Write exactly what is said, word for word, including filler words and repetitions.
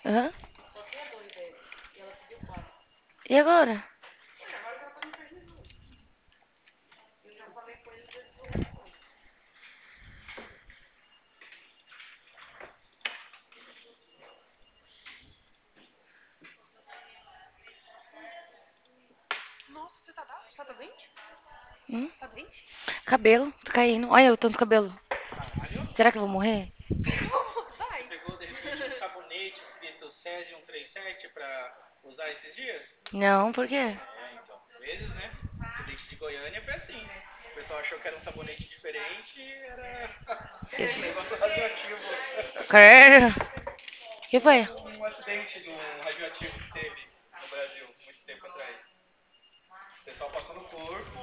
Aham. Só tinha dois dele. E ela pediu quatro. E agora? Ué, agora que ela tá no prejuízo. Eu já falei com eles, eles não respondem. Nossa, você tá, você tá doente? Hum? Tá doente? Cabelo, tá caindo. Olha o tanto de cabelo. Caralho. Será que eu vou morrer? Vai. Você pegou de repente um sabonete escrito Césio cento e trinta e sete pra usar esses dias? Não, por quê? É, então, às vezes, né? Descendente de Goiânia foi assim. O pessoal achou que era um sabonete diferente e era um Esse... negócio radioativo. Credo. O que foi? Um, um acidente de um radioativo que teve no Brasil muito tempo atrás. O pessoal passou no corpo